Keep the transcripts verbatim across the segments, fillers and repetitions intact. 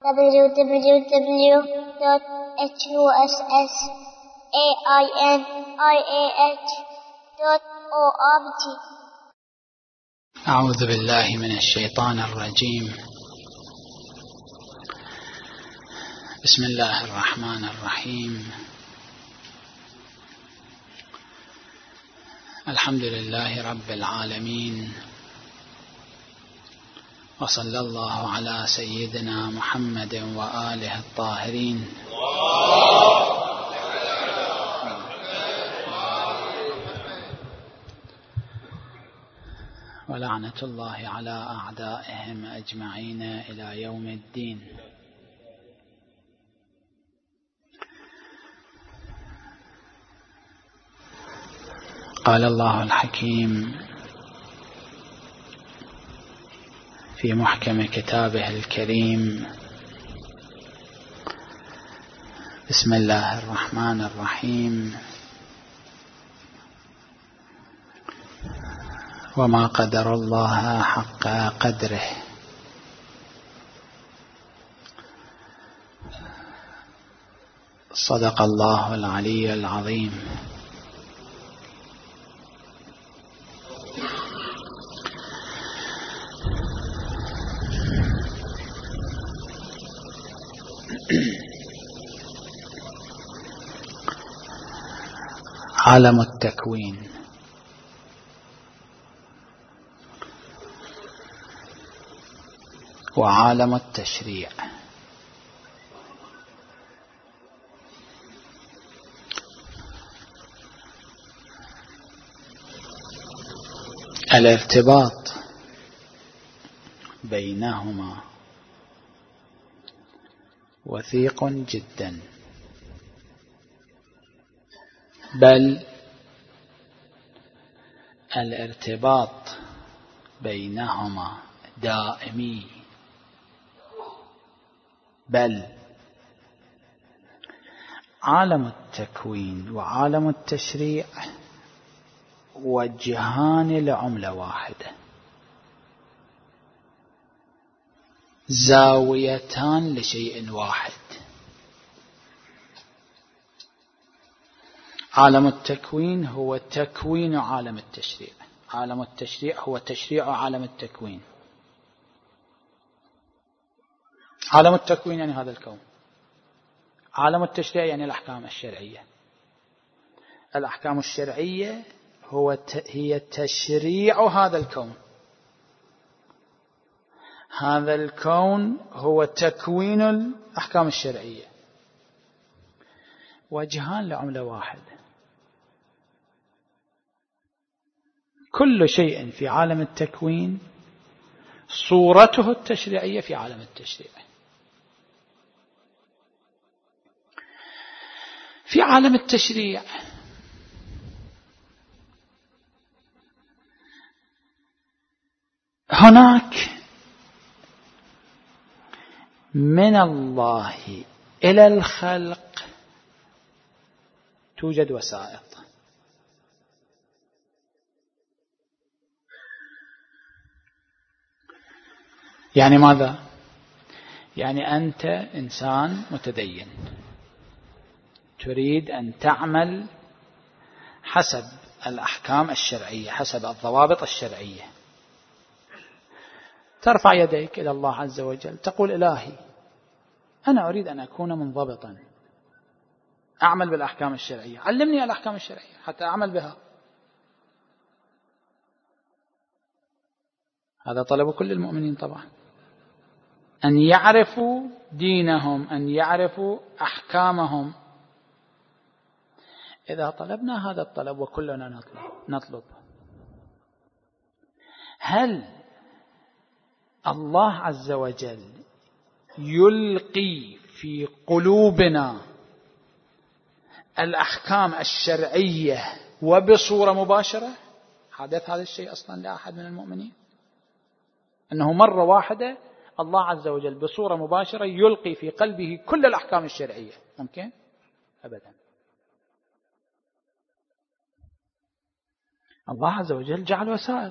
w w w dot h u s s a i n i a h dot org. أعوذ بالله من الشيطان الرجيم. بسم الله الرحمن الرحيم. الحمد لله رب العالمين، وصلى الله على سيدنا محمد وآله الطاهرين. ولعنة الله على أعدائهم أجمعين إلى يوم الدين. قال الله الحكيم في محكم كتابه الكريم: بسم الله الرحمن الرحيم. وما قدر الله حق قدره. صدق الله العلي العظيم. عالم التكوين. وعالم التشريع. الارتباط بينهما وثيق جدا، بل الارتباط بينهما دائمي، بل عالم التكوين وعالم التشريع وجهان لعملة واحدة، زاويتان لشيء واحد. عالم التكوين هو تكوين عالم التشريع، عالم التشريع هو تشريع عالم التكوين. عالم التكوين يعني هذا الكون، عالم التشريع يعني الأحكام الشرعية. الأحكام الشرعية هو هي تشريع هذا الكون. هذا الكون هو تكوين الأحكام الشرعية، وجهان لعملة واحدة. كل شيء في عالم التكوين صورته التشريعية في عالم التشريع. في عالم التشريع هناك من الله إلى الخلق توجد وسائط. يعني ماذا؟ يعني أنت إنسان متدين، تريد أن تعمل حسب الأحكام الشرعية، حسب الضوابط الشرعية. ترفع يديك إلى الله عز وجل، تقول: إلهي، أنا أريد أن أكون منضبطا، أعمل بالأحكام الشرعية، علمني الأحكام الشرعية حتى أعمل بها. هذا طلب كل المؤمنين طبعا، أن يعرفوا دينهم، أن يعرفوا أحكامهم. إذا طلبنا هذا الطلب وكلنا نطلب نطلب هل الله عز وجل يلقي في قلوبنا الأحكام الشرعية وبصورة مباشرة؟ حدث هذا الشيء أصلا لأحد من المؤمنين أنه مرة واحدة الله عز وجل بصورة مباشرة يلقي في قلبه كل الأحكام الشرعية؟ ممكن؟ أبدا. الله عز وجل جعل وسائط.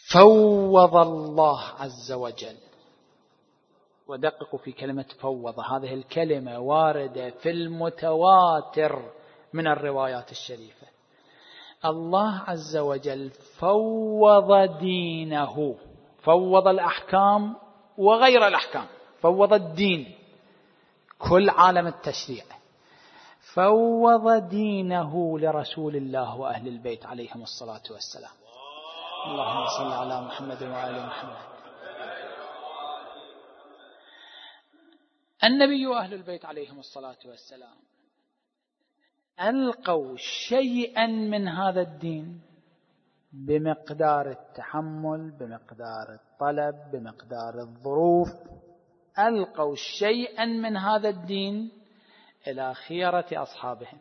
فوض الله عز وجل. ودققوا في كلمة فوض، هذه الكلمة واردة في المتواتر من الروايات الشريفة. الله عز وجل فوض دينه، فوض الأحكام وغير الأحكام، فوض الدين، كل عالم التشريع، فوض دينه لرسول الله وأهل البيت عليهم الصلاة والسلام. اللهم صل على محمد وآل محمد. النبي وأهل البيت عليهم الصلاة والسلام ألقوا شيئا من هذا الدين بمقدار التحمل، بمقدار الطلب، بمقدار الظروف. ألقوا شيئا من هذا الدين إلى خيرة أصحابهم.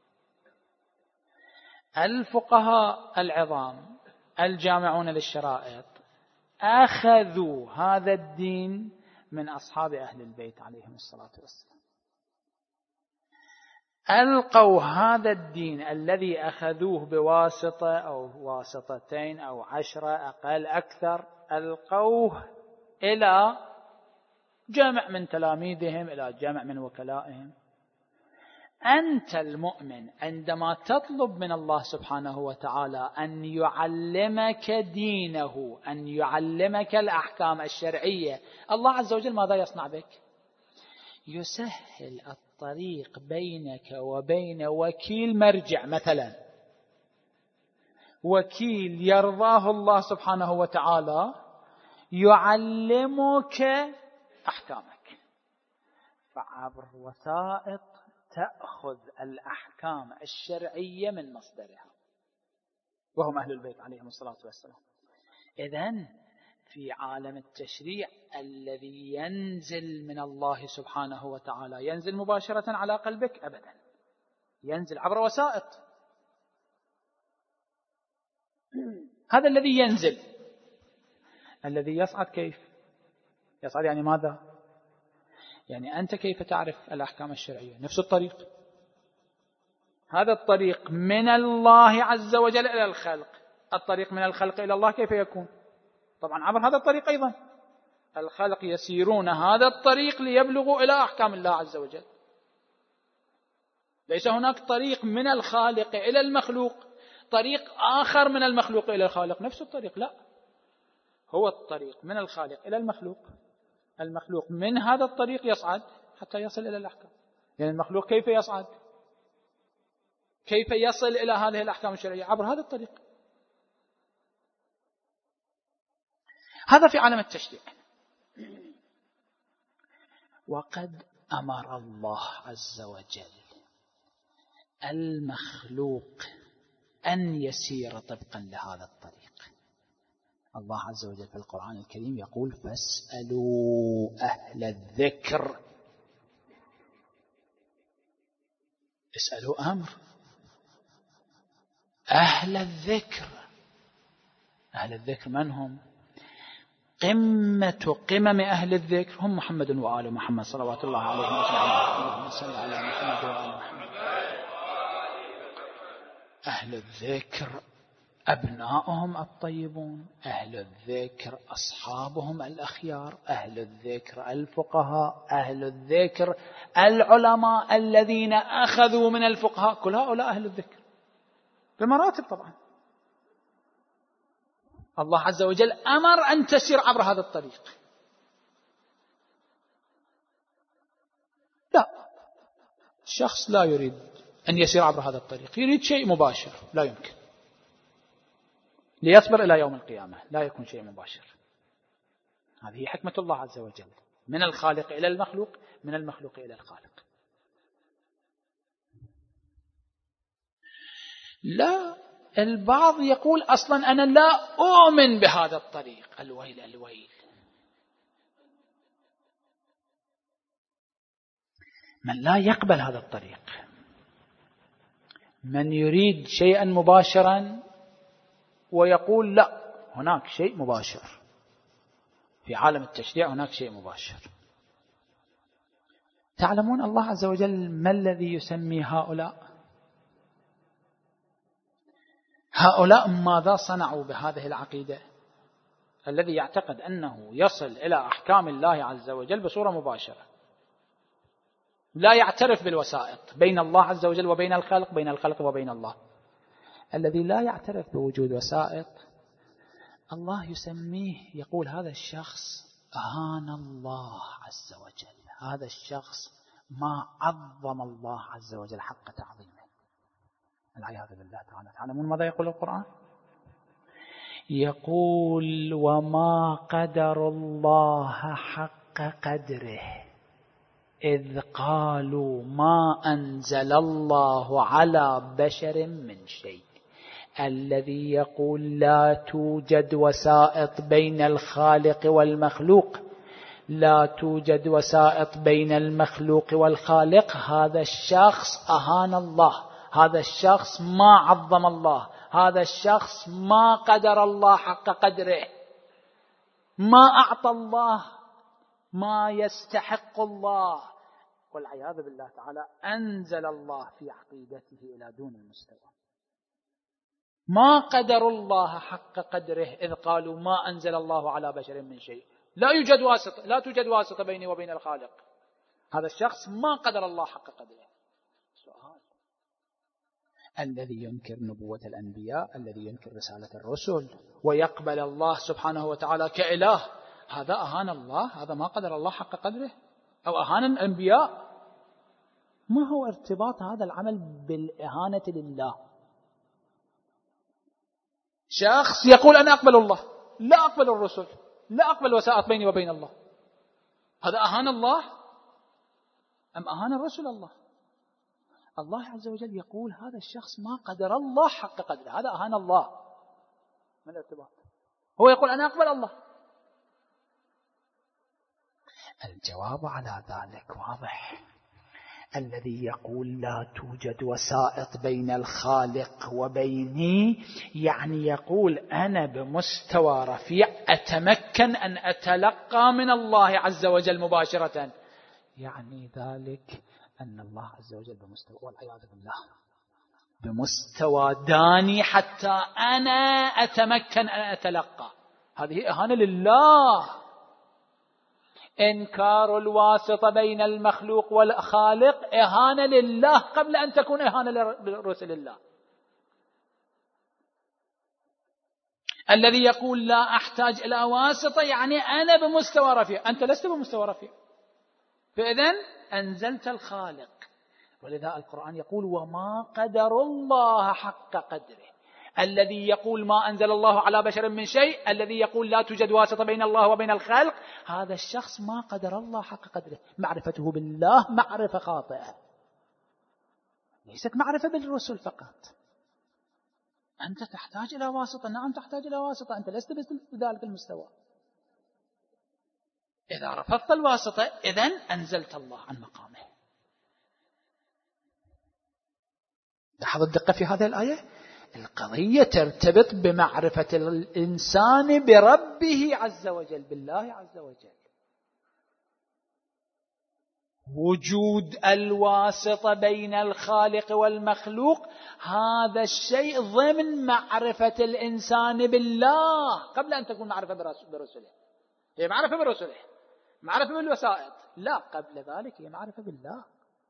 الفقهاء العظام الجامعون للشرائط أخذوا هذا الدين من أصحاب أهل البيت عليهم الصلاة والسلام. ألقوا هذا الدين الذي أخذوه بواسطة أو واسطتين أو عشرة أقل أكثر، ألقوه إلى جمع من تلاميذهم، إلى جمع من وكلائهم. أنت المؤمن عندما تطلب من الله سبحانه وتعالى أن يعلمك دينه، أن يعلمك الأحكام الشرعية، الله عز وجل ماذا يصنع بك؟ يسهل الطريق بينك وبين وكيل مرجع، مثلا وكيل يرضاه الله سبحانه وتعالى يعلمك أحكامك، فعبر وسائط تأخذ الأحكام الشرعية من مصدرها، وهم أهل البيت عليهم الصلاة والسلام. إذن في عالم التشريع الذي ينزل من الله سبحانه وتعالى، ينزل مباشرة على قلبك؟ أبدا، ينزل عبر وسائط. هذا الذي ينزل. الذي يصعد كيف؟ يصعد يعني ماذا؟ يعني أنت كيف تعرف الأحكام الشرعية؟ نفس الطريق. هذا الطريق من الله عز وجل إلى الخلق. الطريق من الخلق إلى الله كيف يكون؟ طبعا عبر هذا الطريق أيضا. الخلق يسيرون هذا الطريق ليبلغوا إلى أحكام الله عز وجل. ليس هناك طريق من الخالق إلى المخلوق، طريق آخر من المخلوق إلى الخالق، نفس الطريق لا، هو الطريق من الخالق إلى المخلوق. المخلوق من هذا الطريق يصعد حتى يصل إلى الأحكام. يعني المخلوق كيف يصعد؟ كيف يصل إلى هذه الأحكام الشرعية؟ عبر هذا الطريق. هذا في عالم التشريع. وقد أمر الله عز وجل المخلوق أن يسير طبقا لهذا الطريق. الله عز وجل في القرآن الكريم يقول: فاسألوا أهل الذكر. اسألوا أمر، أهل الذكر. أهل الذكر من هم؟ قمة قمم أهل الذكر هم محمد وآل محمد صلوات الله عليهم أجمعين. اللهم صل على محمد وآل محمد. أهل الذكر أبناؤهم الطيبون، أهل الذكر أصحابهم الأخيار، أهل الذكر الفقهاء، أهل الذكر العلماء الذين أخذوا من الفقهاء، كل هؤلاء أهل الذكر بمراتب. طبعا الله عز وجل أمر أن تسير عبر هذا الطريق. لا، الشخص لا يريد أن يسير عبر هذا الطريق، يريد شيء مباشر، لا يمكن. ليصبر إلى يوم القيامة لا يكون شيء مباشر. هذه حكمة الله عز وجل، من الخالق إلى المخلوق، من المخلوق إلى الخالق. لا، البعض يقول أصلا أنا لا أؤمن بهذا الطريق. الويل الويل. من لا يقبل هذا الطريق، من يريد شيئا مباشرا ويقول لا، هناك شيء مباشر في عالم التشريع، هناك شيء مباشر. تعلمون الله عز وجل ما الذي يسمي هؤلاء؟ هؤلاء ماذا صنعوا بهذه العقيدة؟ الذي يعتقد أنه يصل إلى أحكام الله عز وجل بصورة مباشرة، لا يعترف بالوسائط بين الله عز وجل وبين الخلق، بين الخلق وبين الله. الذي لا يعترف بوجود وسائط الله يسميه، يقول هذا الشخص أهان الله عز وجل، هذا الشخص ما عظم الله عز وجل حق تعظيمه، العياذ بالله تعالى. تعلمون ماذا يقول القرآن؟ يقول وما قدر الله حق قدره إذ قالوا ما أنزل الله على بشر من شيء. الذي يقول لا توجد وسائط بين الخالق والمخلوق، لا توجد وسائط بين المخلوق والخالق، هذا الشخص أهان الله، هذا الشخص ما عظم الله، هذا الشخص ما قدر الله حق قدره، ما أعطى الله ما يستحق الله، والعياذ بالله تعالى أنزل الله في عقيدته إلى دون المستوى. ما قدر الله حق قدره إذ قالوا ما أنزل الله على بشر من شيء. لا يوجد واسطة، لا توجد واسطة بيني وبين الخالق. هذا الشخص ما قدر الله حق قدره. سؤال: الذي ينكر نبوة الأنبياء، الذي ينكر رسالة الرسل ويقبل الله سبحانه وتعالى كإله، هذا أهان الله؟ هذا ما قدر الله حق قدره أو أهان الأنبياء؟ ما هو ارتباط هذا العمل بالإهانة لله؟ شخص يقول أنا أقبل الله، لا أقبل الرسل، لا أقبل وسائط بيني وبين الله، هذا أهان الله أم أهان الرسل الله؟ الله عز وجل يقول هذا الشخص ما قدر الله حق قدره، هذا أهان الله. ما الارتباط؟ هو يقول أنا أقبل الله. الجواب على ذلك واضح. الذي يقول لا توجد وسائط بين الخالق وبيني، يعني يقول أنا بمستوى رفيع أتمكن أن أتلقى من الله عز وجل مباشرة، يعني ذلك أن الله عز وجل بمستوى، والعياذ بالله، بمستوى داني حتى أنا أتمكن أن أتلقى. هذه إهانة لله. إنكار الواسطة بين المخلوق والخالق إهانة لله قبل أن تكون إهانة لرسل الله. الذي يقول لا أحتاج إلى واسطة يعني أنا بمستوى رفيع، أنت لست بمستوى رفيع، فإذن أنزلت الخالق. ولذا القرآن يقول وما قدر الله حق قدره. الذي يقول ما أنزل الله على بشر من شيء، الذي يقول لا توجد واسطة بين الله وبين الخلق، هذا الشخص ما قدر الله حق قدره. معرفته بالله معرفة خاطئة، ليست معرفة بالرسل فقط. أنت تحتاج إلى واسطة، نعم تحتاج إلى واسطة، أنت لست بذلك المستوى. إذا رفضت الواسطة إذن أنزلت الله عن مقامه. لاحظ الدقة في هذه الآية. القضية ترتبط بمعرفة الإنسان بربه عز وجل، بالله عز وجل. وجود الواسطة بين الخالق والمخلوق هذا الشيء ضمن معرفة الإنسان بالله قبل أن تكون معرفة برسله. هي معرفة برسله، معرفة بالوسائط، لا، قبل ذلك هي معرفة بالله.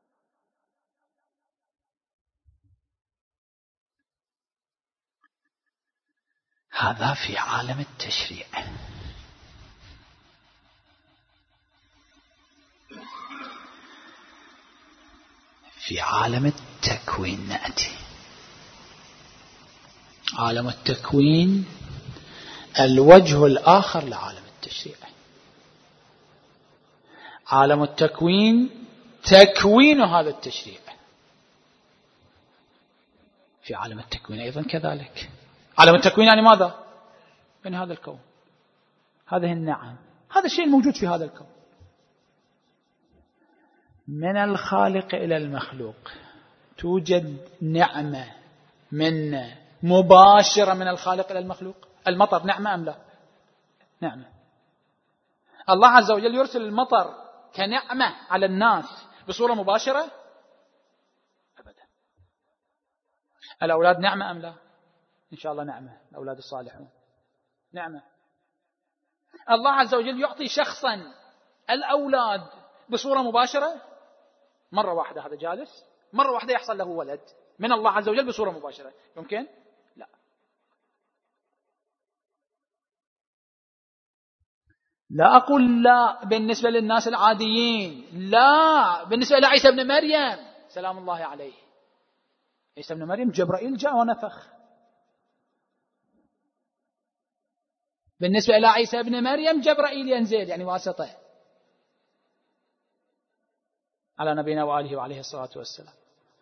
هذا في عالم التشريع. في عالم التكوين نأتي. عالم التكوين الوجه الآخر لعالم التشريع. عالم التكوين تكوين هذا التشريع. في عالم التكوين أيضا كذلك. عالم التكوين يعني ماذا؟ من هذا الكون، هذه النعم، هذا الشيء الموجود في هذا الكون. من الخالق إلى المخلوق توجد نعمة من مباشرة من الخالق إلى المخلوق. المطر نعمة أم لا؟ نعمة. الله عز وجل يرسل المطر كنعمة على الناس بصورة مباشرة؟ أبدا. الأولاد نعمة أم لا؟ إن شاء الله نعمة. الأولاد الصالحون نعمة. الله عز وجل يعطي شخصا الأولاد بصورة مباشرة، مرة واحدة هذا جالس، مرة واحدة يحصل له ولد من الله عز وجل بصورة مباشرة، يمكن؟ لا. لا أقول لا بالنسبة للناس العاديين، لا بالنسبة لعيسى بن مريم سلام الله عليه. عيسى بن مريم جبرائيل جاء ونفخ. بالنسبة إلى عيسى بن مريم جبرائيل ينزل، يعني واسطة على نبينا وآله وعليه الصلاة والسلام.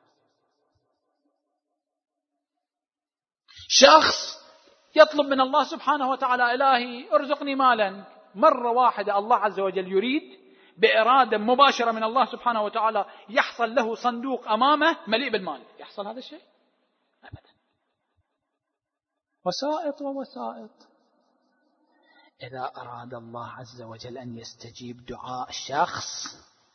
شخص يطلب من الله سبحانه وتعالى إلهي ارزقني مالا، مرة واحدة الله عز وجل يريد بإرادة مباشرة من الله سبحانه وتعالى يحصل له صندوق أمامه مليء بالمال. يحصل هذا الشيء؟ أبدا. وسائط ووسائط. إذا أراد الله عز وجل أن يستجيب دعاء الشخص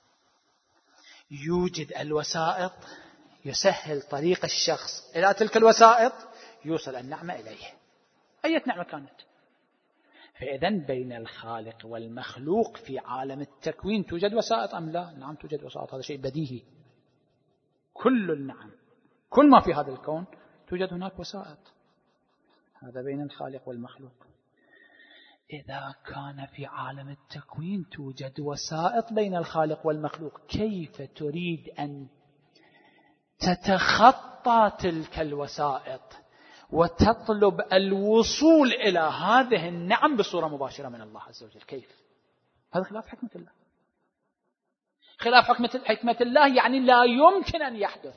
يوجد الوسائط، يسهل طريق الشخص إلى تلك الوسائط، يوصل النعمة إليه أي نعمة كانت. فإذن بين الخالق والمخلوق في عالم التكوين توجد وسائط أم لا؟ نعم توجد وسائط، هذا شيء بديهي. كل النعم، كل ما في هذا الكون توجد هناك وسائط. هذا بين الخالق والمخلوق. إذا كان في عالم التكوين توجد وسائط بين الخالق والمخلوق، كيف تريد أن تتخطى تلك الوسائط وتطلب الوصول إلى هذه النعم بصورة مباشرة من الله عز وجل؟ كيف؟ هذا خلاف حكمة الله. خلاف حكمة الله يعني لا يمكن أن يحدث.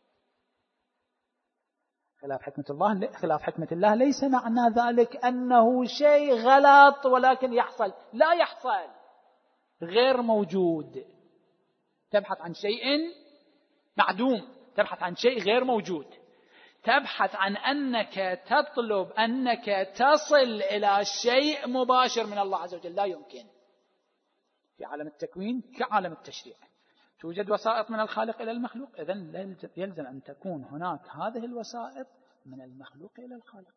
خلاف حكمة الله، خلاف حكمة الله ليس معنى ذلك أنه شيء غلط ولكن يحصل، لا يحصل، غير موجود. تبحث عن شيء معدوم، تبحث عن شيء غير موجود، تبحث عن أنك تطلب أنك تصل إلى شيء مباشر من الله عز وجل، لا يمكن. في عالم التكوين كعالم التشريع توجد وسائط من الخالق إلى المخلوق، إذن يلزم أن تكون هناك هذه الوسائط من المخلوق إلى الخالق.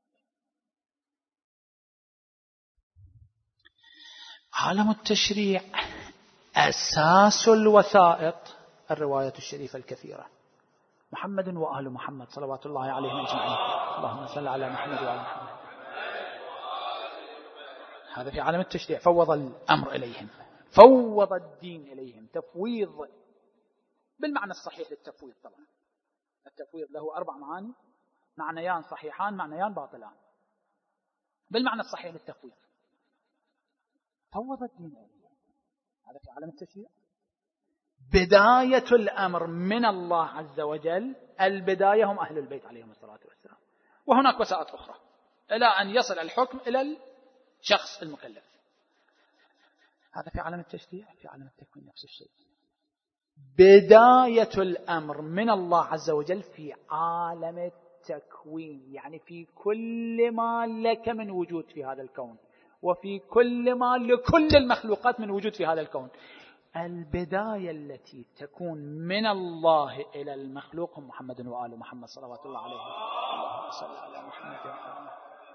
عالم التشريع أساس الوسائط الرواية الشريفة الكثيرة، محمد وآل محمد صلوات الله عليهم أجمعين. اللهم صل على محمد وآل محمد. هذا في عالم التشريع، فوض الأمر إليهم، فوض الدين إليهم، تفويض بالمعنى الصحيح للتفويض. طبعا التفويض له أربع معاني، معنيان صحيحان، معنيان باطلان. بالمعنى الصحيح للتفويض فوض الدين إليهم، هذا في عالم التشريع. بداية الأمر من الله عز وجل، البداية هم أهل البيت عليهم الصلاة والسلام، وهناك وسائط أخرى إلى أن يصل الحكم إلى الشخص المكلف. هذا في عالم التشريع. في عالم التكوين نفس الشيء، بداية الأمر من الله عز وجل في عالم التكوين، يعني في كل ما لك من وجود في هذا الكون، وفي كل ما لكل المخلوقات من وجود في هذا الكون. البداية التي تكون من الله إلى المخلوق هم محمد وآل محمد صلوات الله عليه. اللهم صل على محمد وآل.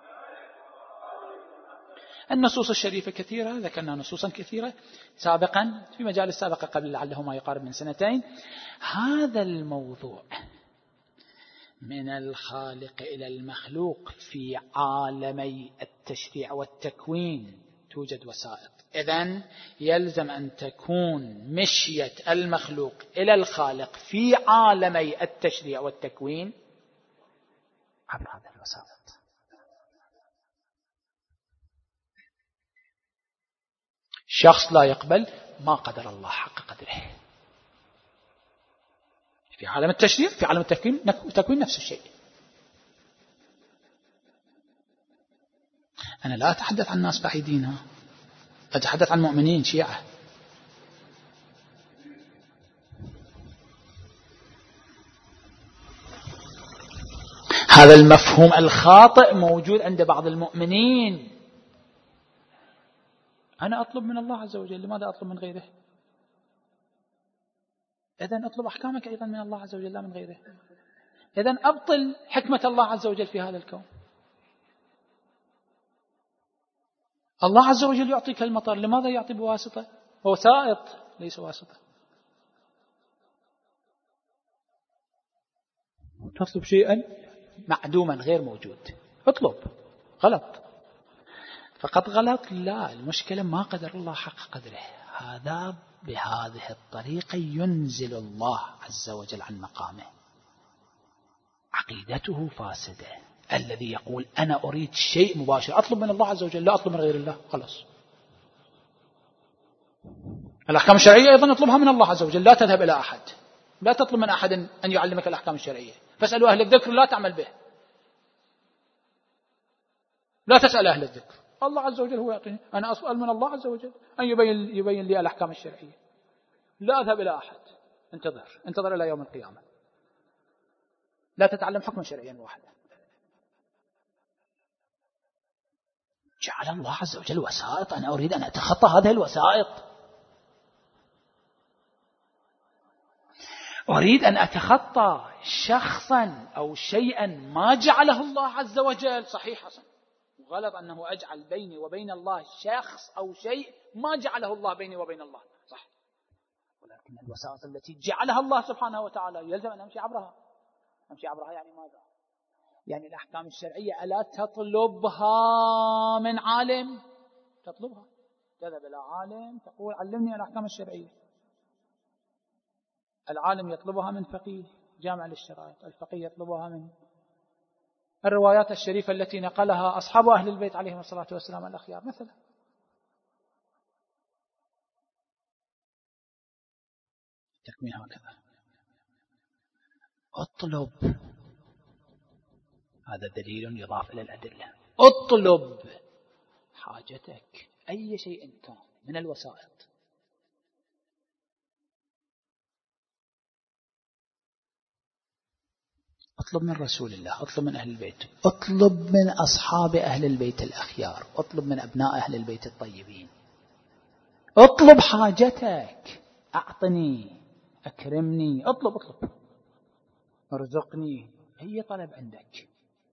النصوص الشريفة كثيرة، ذكرنا نصوصا كثيرة سابقا في مجالس سابقة قبل لعله ما يقارب من سنتين. هذا الموضوع من الخالق إلى المخلوق في عالمي التشريع والتكوين توجد وسائط. إذن يلزم أن تكون مشية المخلوق إلى الخالق في عالمي التشريع والتكوين عبر هذه الوسائط. شخص لا يقبل ما قدر الله حق قدره في عالم التشريع، في عالم التكوين نفس الشيء. أنا لا أتحدث عن ناس بعيدين، أتحدث عن مؤمنين شيعة. هذا المفهوم الخاطئ موجود عند بعض المؤمنين. أنا أطلب من الله عز وجل، لماذا أطلب من غيره؟ إذن أطلب أحكامك أيضا من الله عز وجل لا من غيره. إذن أبطل حكمة الله عز وجل في هذا الكون. الله عز وجل يعطيك المطر، لماذا يعطي بواسطة؟ هو سائط ليس واسطة. تطلب شيئا معدوما غير موجود، اطلب، غلط. فقط غلط؟ لا، المشكلة ما قدر الله حق قدره. هذا بهذه الطريقة ينزل الله عز وجل عن مقامه، عقيدته فاسدة. الذي يقول أنا أريد شيء مباشر، أطلب من الله عز وجل، لا أطلب من غير الله، خلاص. الأحكام الشرعية أيضا اطلبها من الله عز وجل، لا تذهب إلى أحد، لا تطلب من أحد أن يعلمك الأحكام الشرعية. فاسألوا أهل الذكر، لا تعمل به، لا تسأل أهل الذكر، الله عز وجل هو يعطيني. أنا أسأل من الله عز وجل أن يبين, يبين لي الأحكام الشرعية، لا أذهب إلى أحد. انتظر انتظر إلى يوم القيامة، لا تتعلم حكما شرعيا واحدا. جعل الله عز وجل وسائط، أنا أريد أن أتخطى هذه الوسائط، أريد أن أتخطى شخصا أو شيئا ما جعله الله عز وجل. صحيح حسن، غلط أنه أجعل بيني وبين الله شخص أو شيء ما جعله الله بيني وبين الله، صح. ولكن الوسائط التي جعلها الله سبحانه وتعالى يلزم أن أمشي عبرها. أمشي عبرها يعني ماذا؟ يعني الأحكام الشرعية ألا تطلبها من عالم؟ تطلبها، تذهب إلى عالم تقول علمني الأحكام الشرعية. العالم يطلبها من فقيه جامع للشرائط، الفقيه يطلبها من الروايات الشريفة التي نقلها أصحاب أهل البيت عليهم الصلاة والسلام الأخيار مثلا. تكمين هكذا، اطلب، هذا دليل يضاف إلى الأدلة. اطلب حاجتك أي شيء كان من الوسائط. اطلب من رسول الله، اطلب من أهل البيت، اطلب من أصحاب أهل البيت الأخيار، اطلب من أبناء أهل البيت الطيبين. اطلب حاجتك، أعطني، أكرمني، اطلب اطلب، ارزقني، أي طلب عندك.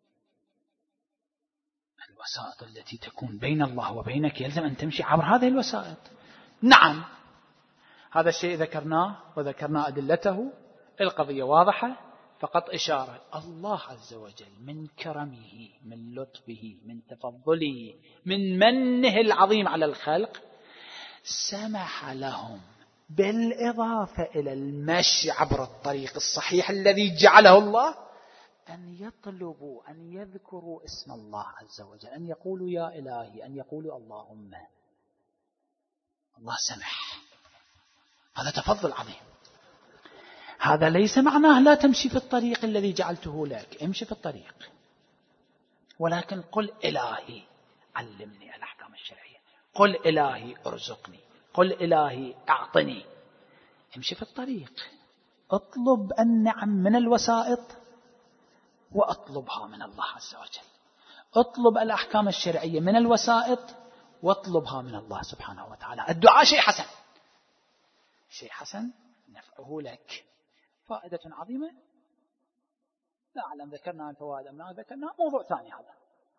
الوسائط التي تكون بين الله وبينك يلزم أن تمشي عبر هذه الوسائط. نعم، هذا الشيء ذكرناه وذكرنا أدلته، القضية واضحة، فقط إشارة. الله عز وجل من كرمه، من لطفه، من تفضله، من منه العظيم على الخلق، سمح لهم بالإضافة إلى المشي عبر الطريق الصحيح الذي جعله الله أن يطلبوا، أن يذكروا اسم الله عز وجل، أن يقولوا يا إلهي، أن يقولوا اللهم. الله سمح، هذا تفضل عظيم. هذا ليس معناه لا تمشي في الطريق الذي جعلته لك، امشي في الطريق، ولكن قل إلهي علمني الأحكام الشرعية، قل إلهي ارزقني، قل إلهي أعطني. امشي في الطريق، اطلب النعم من الوسائط واطلبها من الله عز وجل، اطلب الأحكام الشرعية من الوسائط واطلبها من الله سبحانه وتعالى. الدعاء شيء حسن، شيء حسن نفعه لك، فائدة عظيمة، لا أعلم ذكرنا الفوائد أم لا ذكرنا، موضوع ثاني هذا.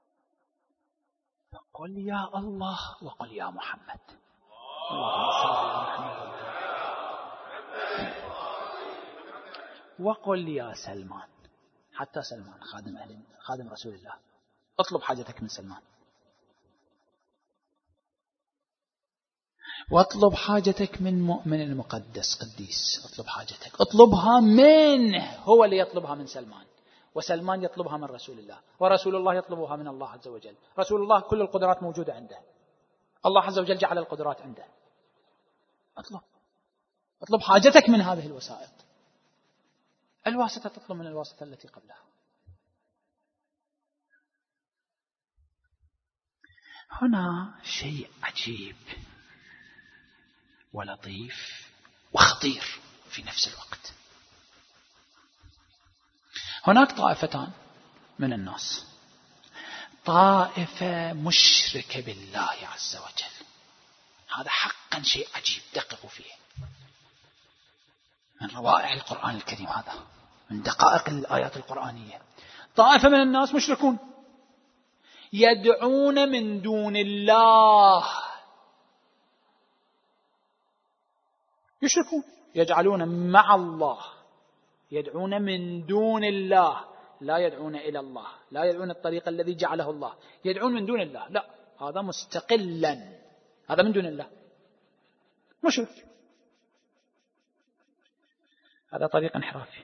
فقل يا الله وقل يا محمد، اللهم صل على محمد، وقل يا سلمان، حتى سلمان خادم أهل خادم رسول الله، اطلب حاجتك من سلمان، واطلب حاجتك من مؤمن المقدس قديس، اطلب حاجتك، اطلبها منه، هو اللي يطلبها من سلمان، وسلمان يطلبها من رسول الله، ورسول الله يطلبها من الله عز وجل. رسول الله كل القدرات موجودة عنده، الله عز وجل جعل القدرات عنده. اطلب اطلب حاجتك من هذه الوسائط. الواسطة تطلب من الواسطة التي قبلها. هنا شيء عجيب ولطيف وخطير في نفس الوقت. هناك طائفتان من الناس، طائفة مشركة بالله عز وجل، هذا حقا شيء عجيب، دققوا فيه، من روائع القرآن الكريم، هذا من دقائق الآيات القرآنية. طائفة من الناس مشركون، يدعون من دون الله يشركون، يجعلون مع الله، يدعون من دون الله، لا يدعون إلى الله، لا يدعون الطريق الذي جعله الله، يدعون من دون الله، لا، هذا مستقلا، هذا من دون الله مشرك، هذا طريق انحرافي.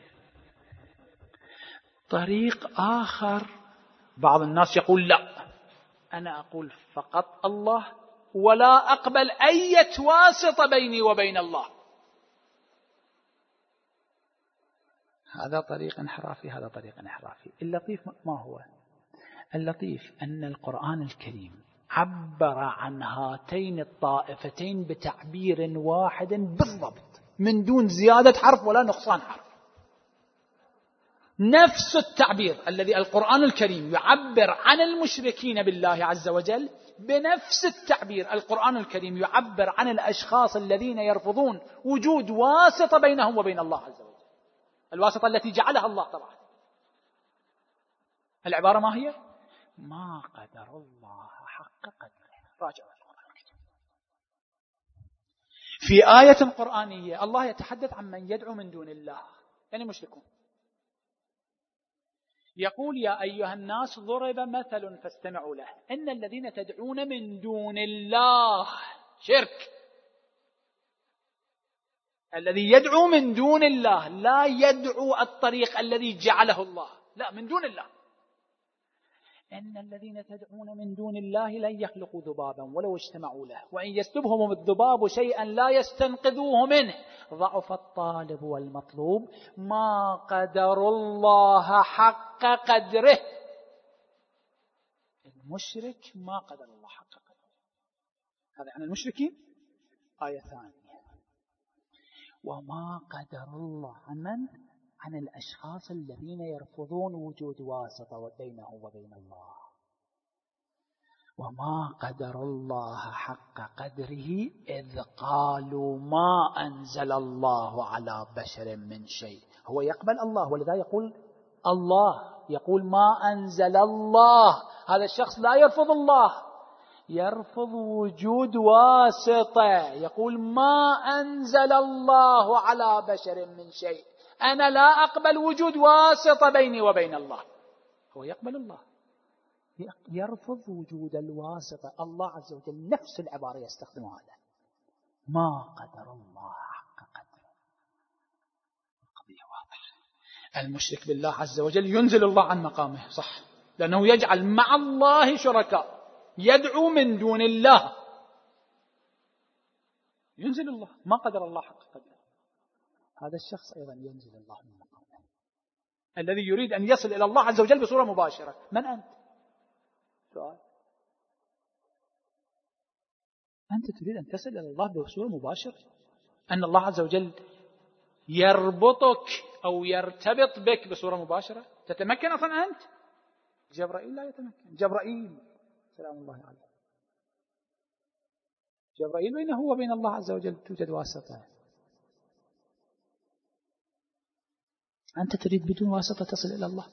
طريق آخر، بعض الناس يقول لا، أنا أقول فقط الله ولا أقبل أي واسطة بيني وبين الله، هذا طريق انحرافي، هذا طريق انحرافي. اللطيف ما هو؟ اللطيف أن القرآن الكريم عبر عن هاتين الطائفتين بتعبير واحد بالضبط، من دون زيادة حرف ولا نقصان حرف. نفس التعبير الذي القرآن الكريم يعبر عن المشركين بالله عز وجل، بنفس التعبير القرآن الكريم يعبر عن الأشخاص الذين يرفضون وجود واسطة بينهم وبين الله عز وجل، الواسطة التي جعلها الله طبعا. العبارة ما هي؟ ما قدر الله حق قدره. راجعوا القرآن الكريم. في آية قرآنية الله يتحدث عن من يدعو من دون الله، يعني مشركون. يقول يا أيها الناس ضرب مثل فاستمعوا له، إن الذين تدعون من دون الله شرك. الذي يدعو من دون الله لا يدعو الطريق الذي جعله الله، لا، من دون الله. إن الذين تدعون من دون الله لن يخلقوا ذبابا ولو اجتمعوا له، وإن يسلبهم الذباب شيئا لا يستنقذوه منه، ضعف الطالب والمطلوب، ما قدر الله حق قدره. المشرك ما قدر الله حق قدره، هذا عن المشركين. آية ثانية، وما قدر الله عن من؟ عن الأشخاص الذين يرفضون وجود واسطة بينه وبين الله. وما قدر الله حق قدره إذ قالوا ما أنزل الله على بشر من شيء. هو يقبل الله، ولذا يقول الله، يقول ما أنزل الله. هذا الشخص لا يرفض الله، يرفض وجود واسطة، يقول ما أنزل الله على بشر من شيء، أنا لا أقبل وجود واسطة بيني وبين الله. هو يقبل الله، يرفض وجود الواسطة. الله عز وجل نفس العبارة يستخدم هذا، ما قدر الله حق قدره. القضية واضحة. المشرك بالله عز وجل ينزل الله عن مقامه، صح، لأنه يجعل مع الله شركاء، يدعو من دون الله، ينزل الله، ما قدر الله حق قدره. هذا الشخص أيضا ينزل الله من مقامه. الذي يريد أن يصل إلى الله عز وجل بصورة مباشرة، من أنت؟ سؤال، أنت تريد أن تصل إلى الله بصورة مباشرة؟ أن الله عز وجل يربطك أو يرتبط بك بصورة مباشرة؟ تتمكن أصلا أنت؟ جبرائيل لا يتمكن. جبرائيل سلام الله عليه، جبرائيل بينه وبين الله عز وجل توجد واسطة. أنت تريد بدون واسطة تصل إلى الله؟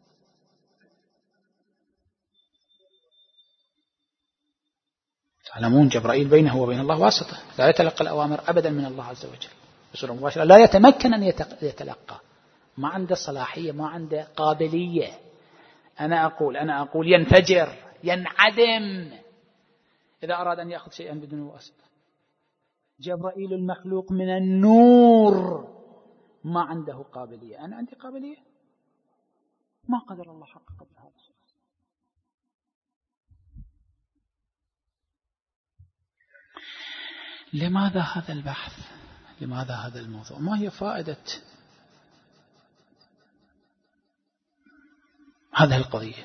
تعلمون جبرائيل بينه وبين الله واسطة، لا يتلقى الأوامر أبدا من الله عز وجل بصورة مباشرة، لا يتمكن أن يتلقى، ما عنده صلاحية، ما عنده قابلية. أنا أقول أنا أقول ينفجر، ينعدم إذا أراد أن يأخذ شيئا بدون واسطة. جبرائيل المخلوق من النور ما عنده قابلية، أنا عندي قابلية؟ ما قدر الله حق قدر هذا الشيء. لماذا هذا البحث؟ لماذا هذا الموضوع؟ ما هي فائدة هذه القضية؟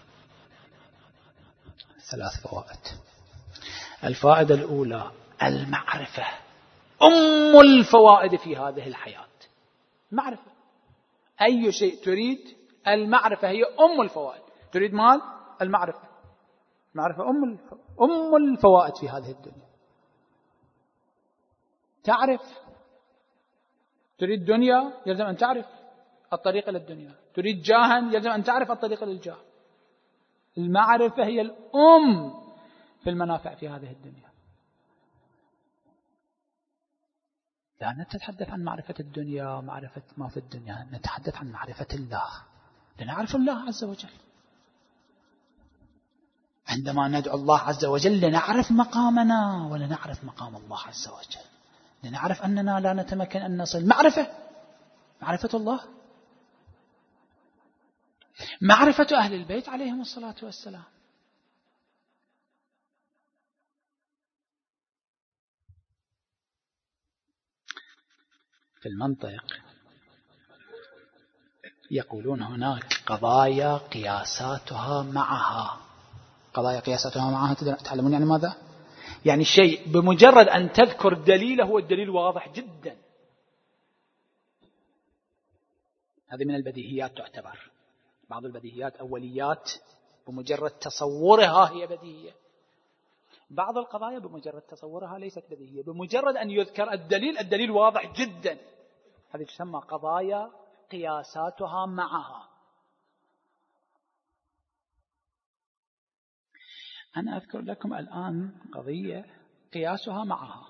ثلاث فوائد. الفائدة الأولى المعرفة، أم الفوائد في هذه الحياة. معرفة، أي شيء تريد المعرفة هي أم الفوائد. تريد مال، المعرفة، معرفة أم أم الفوائد في هذه الدنيا. تعرف، تريد دنيا يلزم أن تعرف الطريق إلى الدنيا، تريد جاها يلزم أن تعرف الطريق إلى الجاه. المعرفة هي الأم في المنافع في هذه الدنيا. لا نتحدث عن معرفة الدنيا معرفة ما في الدنيا، نتحدث عن معرفة الله، لنعرف الله عز وجل. عندما ندعو الله عز وجل لنعرف مقامنا ولنعرف مقام الله عز وجل، لنعرف أننا لا نتمكن أن نصل. معرفة معرفة الله، معرفة أهل البيت عليهم الصلاة والسلام. في المنطق يقولون هناك قضايا قياساتها معها. قضايا قياساتها معها تعلمون يعني ماذا؟ يعني شيء بمجرد أن تذكر دليله هو الدليل واضح جدا، هذه من البديهيات تعتبر. بعض البديهيات أوليات بمجرد تصورها هي بديهية، بعض القضايا بمجرد تصورها ليست بديهية، بمجرد أن يذكر الدليل الدليل واضح جدا، هذه تسمى قضايا قياساتها معها. أنا أذكر لكم الآن قضية قياسها معها.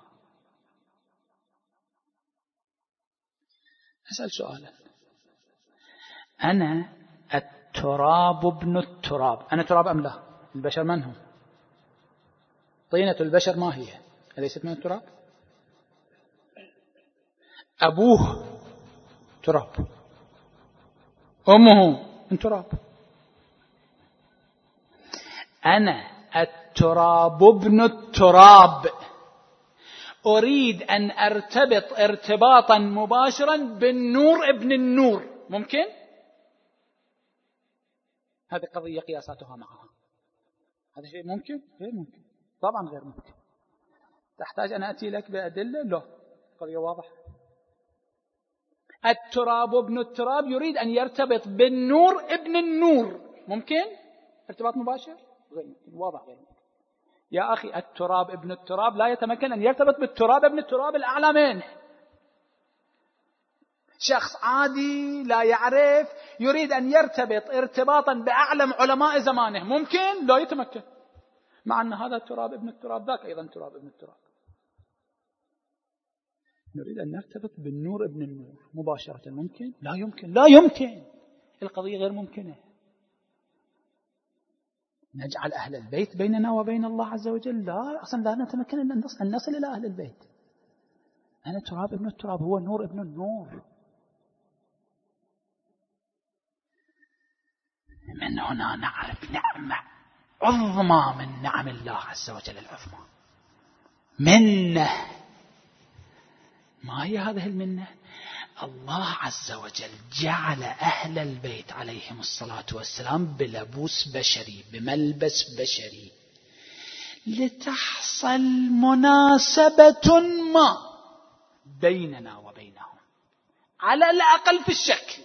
أسأل سؤالا، أنا التراب ابن التراب، أنا تراب أم لا؟ البشر من هم؟ طينة البشر ما هي؟ أليست من التراب؟ أبوه تراب، أمه من تراب. أنا التراب ابن التراب، أريد أن أرتبط ارتباطا مباشرا بالنور ابن النور، ممكن؟ هذه قضية قياساتها معها. هذا شيء ممكن؟ غير ممكن، طبعا غير ممكن. تحتاج أن أتي لك بأدلة؟ لا، قضية واضحة. التراب ابن التراب يريد أن يرتبط بالنور ابن النور، ممكن؟ ارتباط مباشر؟ غير ممكن، واضح غير ممكن. يا أخي التراب ابن التراب لا يتمكن أن يرتبط بالتراب ابن التراب الأعلى منه. شخص عادي لا يعرف يريد أن يرتبط ارتباطا بأعلم علماء زمانه، ممكن؟ لا يتمكن، مع أن هذا التراب ابن التراب ذاك أيضا تراب ابن التراب. نريد أن نرتبط بالنور ابن النور مباشرة، ممكن؟ لا يمكن، لا يمكن، القضية غير ممكنة. نجعل أهل البيت بيننا وبين الله عز وجل؟ لا، أصلا لا نتمكن أن نصل إلى أهل البيت. أنا تراب ابن التراب، هو نور ابن النور. من هنا نعرف نعمة عظمى من نعم الله عز وجل العظمى، منة. ما هي هذه المنة؟ الله عز وجل جعل أهل البيت عليهم الصلاة والسلام بلبوس بشري، بملبس بشري، لتحصل مناسبة ما بيننا وبينهم، على الأقل في الشكل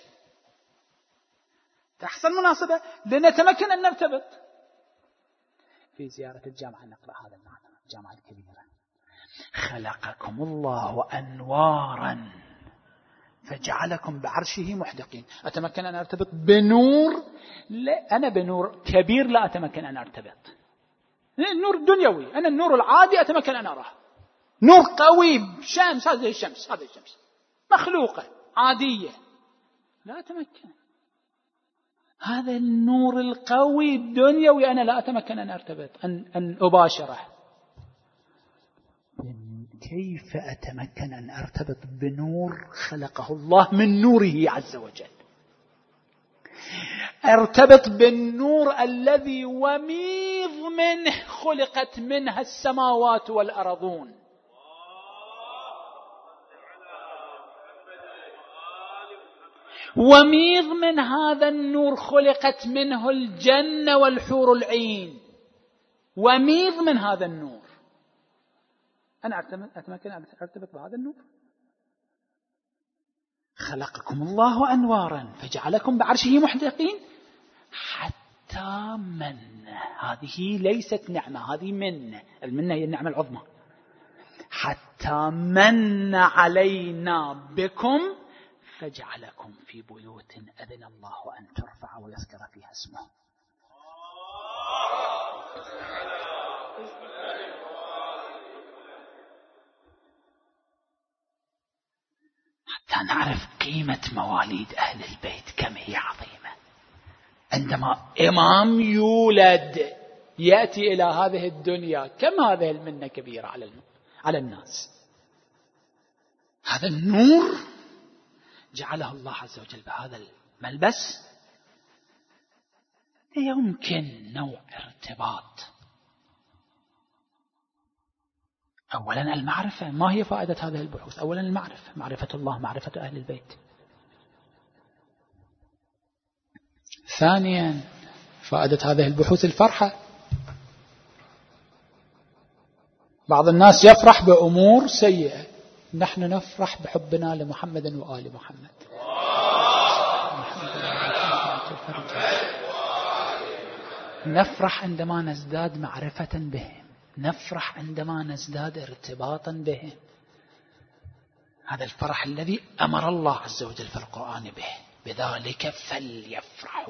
تحصل مناسبة لنتمكن أن نرتبط. في زيارة الجامعة نقرأ هذا المعنى، الجامعة الكبيرة: خلقكم الله أنوارا فجعلكم بعرشه محدقين. أتمكن أن أرتبط بنور؟ لا، أنا بنور كبير لا أتمكن أن أرتبط. النور الدنيوي، أنا النور العادي أتمكن أن أراه. نور قوي، شمس، هذه الشمس، هذه الشمس مخلوقة عادية، لا أتمكن. هذا النور القوي الدنيوي أنا لا أتمكن أن أرتبط، أن, أن أباشره. كيف أتمكن أن أرتبط بنور خلقه الله من نوره عز وجل؟ أرتبط بالنور الذي وميض منه خلقت منها السماوات والأرضون، وميض من هذا النور خلقت منه الجنة والحور العين، وميض من هذا النور. أنا أتمكن أن أرتبط بهذا النور؟ خلقكم الله أنوارا فجعلكم بعرشه محدقين حتى من، هذه ليست نعمة، هذه منة. المنة هي النعمة العظمى. حتى من علينا بكم فجعلكم في بيوت أذن الله أن ترفع ويذكر فيها اسمه. حتى نعرف قيمة مواليد أهل البيت كم هي عظيمة. عندما إمام يولد يأتي إلى هذه الدنيا كم هذه المنة كبيرة على على الناس. هذا النور جعله الله عز وجل بهذا الملبس يمكن نوع ارتباط. أولا المعرفة. ما هي فائدة هذه البحوث؟ أولا المعرفة، معرفة الله، معرفة أهل البيت. ثانيا فائدة هذه البحوث الفرحة. بعض الناس يفرح بأمور سيئة، نحن نفرح بحبنا لمحمد وآل محمد. نفرح عندما نزداد معرفة بهم، نفرح عندما نزداد ارتباطا بهم. هذا الفرح الذي أمر الله عز وجل في القرآن به، بذلك فليفرحوا.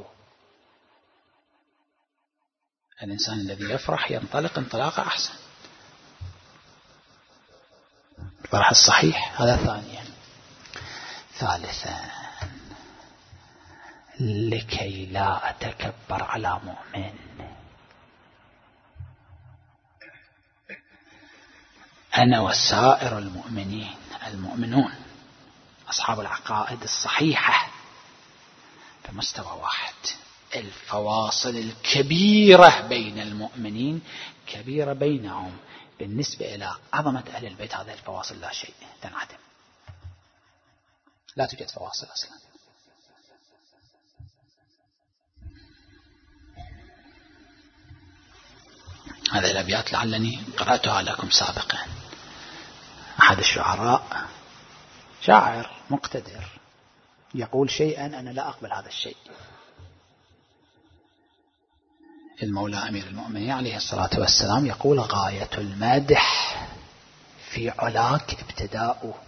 الإنسان الذي يفرح ينطلق انطلاقة أحسن، الفرح الصحيح. هذا ثانيا. ثالثا لكي لا أتكبر على مؤمن. أنا وسائر المؤمنين المؤمنون أصحاب العقائد الصحيحة بمستوى واحد. الفواصل الكبيرة بين المؤمنين كبيرة بينهم، بالنسبة إلى عظمة أهل البيت هذه الفواصل لا شيء، تنعدم، لا توجد فواصل أصلا. هذه الأبيات لعلني قرأتها لكم سابقا. أحد الشعراء شاعر مقتدر يقول شيئا أنا لا أقبل هذا الشيء. المولى أمير المؤمنين عليه الصلاة والسلام يقول غاية المدح في علاك ابتداء.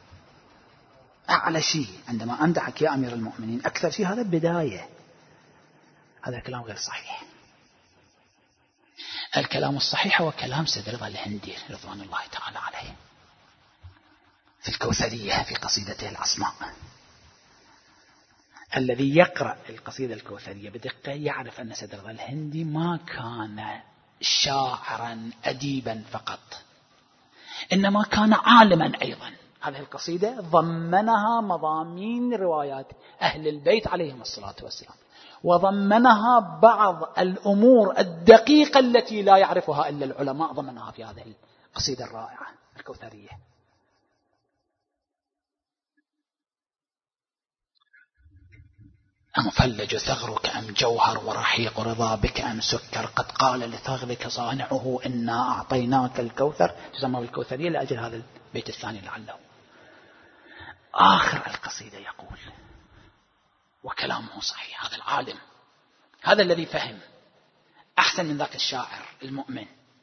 أعلى شيء عندما أمدحك يا أمير المؤمنين أكثر شيء هذا بداية. هذا الكلام غير صحيح. الكلام الصحيح هو كلام سيد رضا الهندي رضوان الله تعالى عليه في الكوثرية في قصيدته العصماء. الذي يقرأ القصيدة الكوثرية بدقة يعرف أن سيد رضا الهندي ما كان شاعرا أديبا فقط، إنما كان عالما أيضا. هذه القصيدة ضمنها مضامين روايات أهل البيت عليهم الصلاة والسلام، وضمنها بعض الأمور الدقيقة التي لا يعرفها إلا العلماء، ضمنها في هذه القصيدة الرائعة الكوثرية. أم فلج ثغرك أم جوهر ورحيق رضا بك أم سكر قد قال لثغرك صانعه إنا أعطيناك الكوثر. تسمى بالكوثرية لأجل هذا البيت الثاني لعله. آخر القصيدة يقول وكلامه صحيح، هذا العالم، هذا الذي فهم أحسن من ذاك الشاعر المؤمن،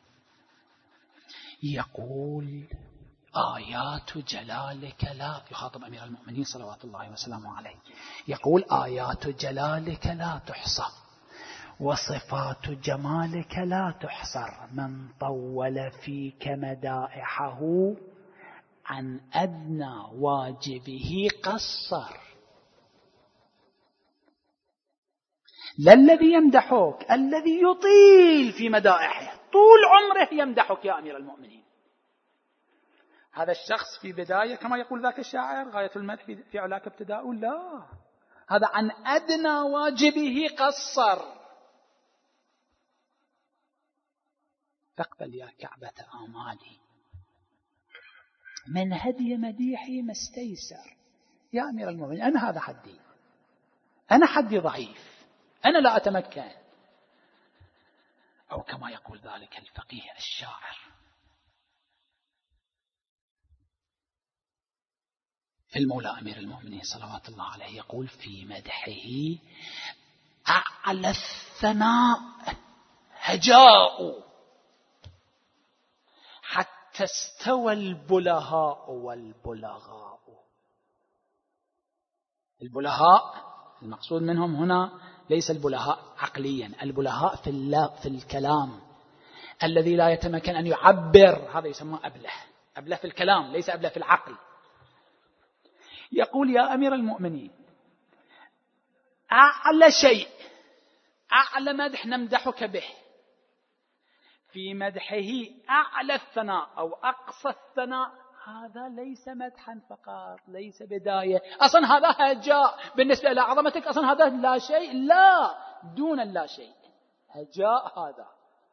يقول آيات جلالك لا، يخاطب أمير المؤمنين صلوات الله وسلامه عليه، يقول آيات جلالك لا تحصى وصفات جمالك لا تحصر، من طول فيك مدائحه عن أدنى واجبه قصر. لا الذي يمدحك، الذي يطيل في مدائحه، طول عمره يمدحك يا أمير المؤمنين. هذا الشخص في بداية كما يقول ذاك الشاعر غاية المدح في علاك ابتداء، لا، هذا عن أدنى واجبه قصر. فاقبل يا كعبة آمالي من هدي مديحي ما استيسر. يا أمير المؤمنين أنا هذا حدي، أنا حدي ضعيف، أنا لا أتمكن. أو كما يقول ذلك الفقيه الشاعر المولى أمير المؤمنين صلوات الله عليه يقول في مدحه أعلى الثناء هجاء حتى استوى البلهاء والبلغاء. البلهاء المقصود منهم هنا ليس البلهاء عقليا، البلهاء في, في الكلام، الذي لا يتمكن أن يعبر، هذا يسمى أبله. أبله في الكلام ليس أبله في العقل. يقول يا أمير المؤمنين أعلى شيء، أعلى مدح نمدحك به، في مدحه أعلى الثناء أو أقصى الثناء، هذا ليس مدحا فقط، ليس بداية، أصلا هذا هجاء بالنسبة إلى عظمتك، أصلا هذا لا شيء، لا، دون اللا شيء، هجاء هذا.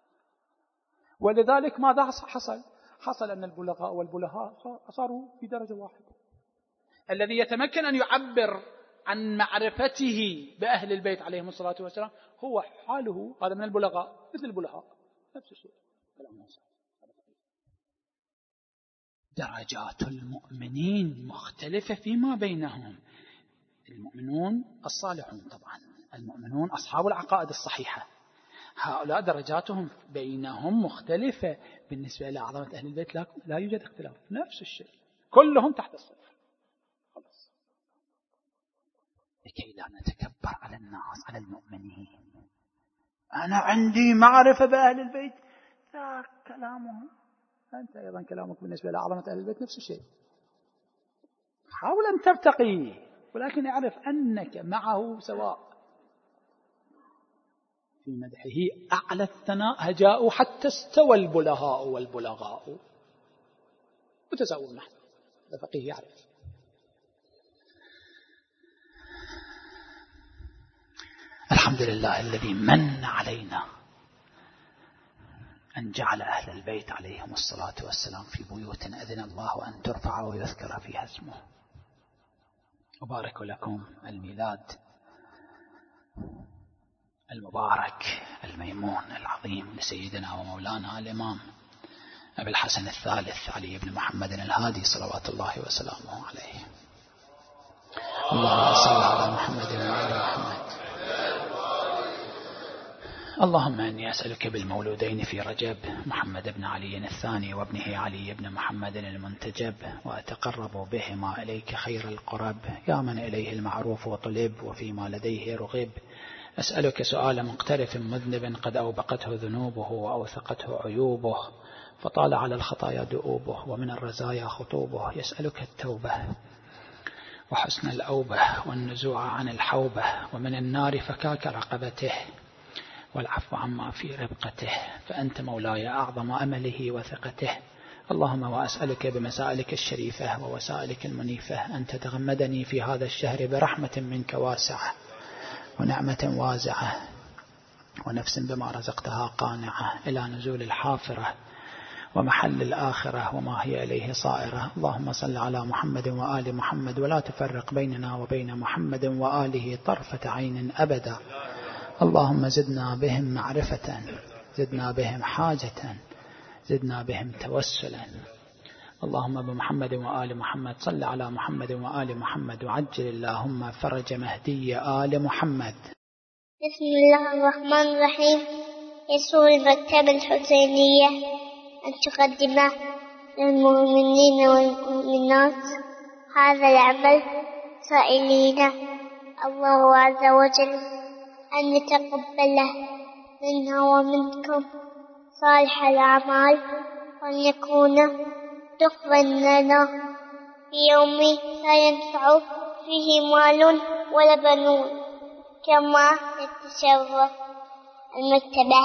ولذلك ماذا حصل؟ حصل أن البلغاء والبلهاء صاروا في درجة واحدة. الذي يتمكن أن يعبر عن معرفته بأهل البيت عليهم الصلاة والسلام هو حاله هذا من البلغاء مثل البلهاء، نفس الشيء. درجات المؤمنين مختلفة فيما بينهم. المؤمنون الصالحون طبعا، المؤمنون أصحاب العقائد الصحيحة، هؤلاء درجاتهم بينهم مختلفة. بالنسبة إلى عظمة أهل البيت لا يوجد اختلاف، نفس الشيء، كلهم تحت الصفر. خلاص، لكي لا نتكبر على الناس، على المؤمنين. أنا عندي معرفة بأهل البيت، ذاك كلامهم، أنت أيضا كلامك بالنسبة إلى عظمة أهل البيت نفس الشيء. حاول أن ترتقي، ولكن اعرف أنك معه سواء. في مدحه أعلى الثناء هجاء حتى استوى البلهاء والبلغاء وتساووا نحن. هذا فقيه يعرف. الحمد لله الذي من علينا أن جعل أهل البيت عليهم الصلاة والسلام في بيوت أذن الله أن ترفع ويذكر فيها اسمه. أبارك لكم الميلاد المبارك الميمون العظيم لسيدنا ومولانا الإمام أبي الحسن الثالث علي بن محمد الهادي صلوات الله وسلامه عليه. اللهم صل على محمد وعلى محمد. اللهم إني أسألك بالمولودين في رجب محمد بن علي الثاني وابنه علي بن محمد المنتجب، وأتقرب بهما إليك خير القرب، يا من إليه المعروف وطلب وفيما لديه رغب. أسألك سؤال مقترف مذنب قد أوبقته ذنوبه وأوثقته عيوبه، فطال على الخطايا دؤوبه، ومن الرزايا خطوبه. يسألك التوبة وحسن الأوبة والنزوع عن الحوبة، ومن النار فكاك رقبته، والعفو عما في ربقته، فأنت مولاي أعظم أمله وثقته. اللهم وأسألك بمسائلك الشريفة ووسائلك المنيفة أن تتغمدني في هذا الشهر برحمة منك واسعة ونعمة وازعة ونفس بما رزقتها قانعة إلى نزول الحافرة ومحل الآخرة وما هي إليه صائرة. اللهم صل على محمد وآل محمد، ولا تفرق بيننا وبين محمد وآله طرفة عين أبدا. اللهم زدنا بهم معرفة، زدنا بهم حاجة، زدنا بهم توسلا. اللهم بمحمد وآل محمد صل على محمد وآل محمد، وعجل اللهم فرج مهدي آل محمد. بسم الله الرحمن الرحيم. يسر المكتبة الحسينية أن تقدم للمؤمنين والمؤمنات هذا العمل، سائلين الله عز وجل أن يتقبله منا ومنكم صالح الأعمال، وأن يكون دخلا لنا في يوم لا ينفع فيه مال ولا بنون. كما تتشرف المكتبة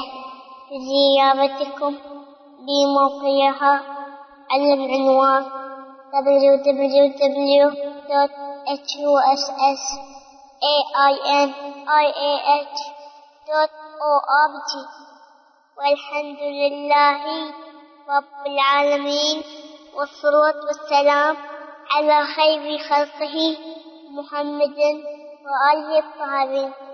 بزيارتكم بموقعها على العنوان دبليو دبليو دبليو دوت إتش يو إس إس إيه آي إن آي إيه إتش دوت أو آر جي. والحمد لله رب العالمين، والصلاة والسلام على خير خلقه محمد وآله الطاهرين.